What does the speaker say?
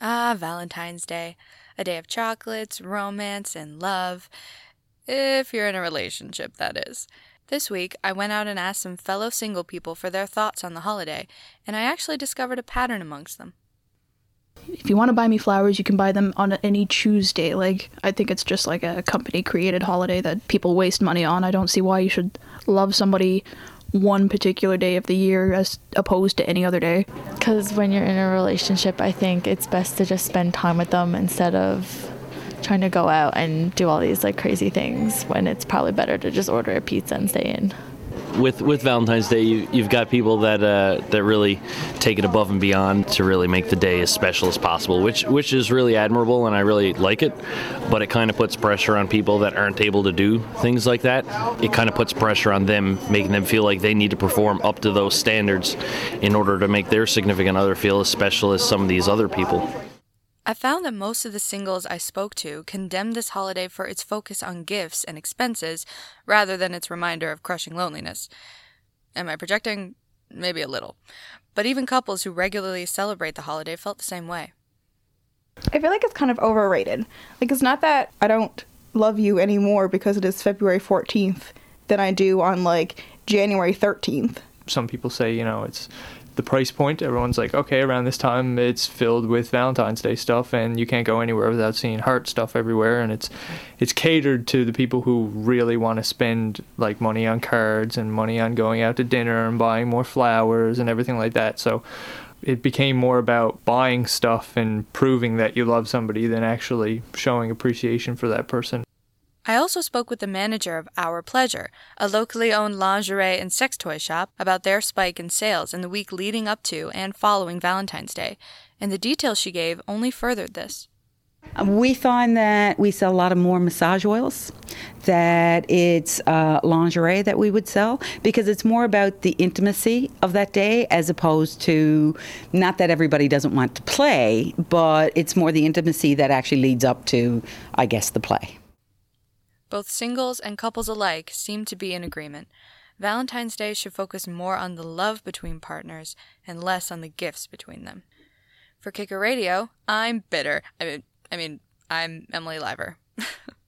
Ah, Valentine's Day. A day of chocolates, romance, and love. If you're in a relationship, that is. This week, I went out and asked some fellow single people for their thoughts on the holiday, and I actually discovered a pattern amongst them. If you want to buy me flowers, you can buy them on any Tuesday. I think it's just like a company-created holiday that people waste money on. I don't see why you should love somebody one particular day of the year as opposed to any other day. Because when you're in a relationship, I think it's best to just spend time with them instead of trying to go out and do all these crazy things, when it's probably better to just order a pizza and stay in. With Valentine's Day, you've got people that really take it above and beyond to really make the day as special as possible, which is really admirable, and I really like it. But it kind of puts pressure on people that aren't able to do things like that. It kind of puts pressure on them, making them feel like they need to perform up to those standards in order to make their significant other feel as special as some of these other people. I found that most of the singles I spoke to condemned this holiday for its focus on gifts and expenses rather than its reminder of crushing loneliness. Am I projecting? Maybe a little. But even couples who regularly celebrate the holiday felt the same way. I feel like it's kind of overrated. It's not that I don't love you anymore because it is February 14th than I do on, January 13th. Some people say, it's the price point. Everyone's like, okay, around this time it's filled with Valentine's Day stuff and you can't go anywhere without seeing heart stuff everywhere, and it's catered to the people who really want to spend money on cards and money on going out to dinner and buying more flowers and everything like that. So it became more about buying stuff and proving that you love somebody than actually showing appreciation for that person. I also spoke with the manager of Our Pleasure, a locally owned lingerie and sex toy shop, about their spike in sales in the week leading up to and following Valentine's Day, and the details she gave only furthered this. We find that we sell a lot of more massage oils, that it's lingerie that we would sell, because it's more about the intimacy of that day as opposed to, not that everybody doesn't want to play, but it's more the intimacy that actually leads up to, I guess, the play. Both singles and couples alike seem to be in agreement. Valentine's Day should focus more on the love between partners and less on the gifts between them. For Kicker Radio, I'm bitter. I mean, I'm Emily Liver.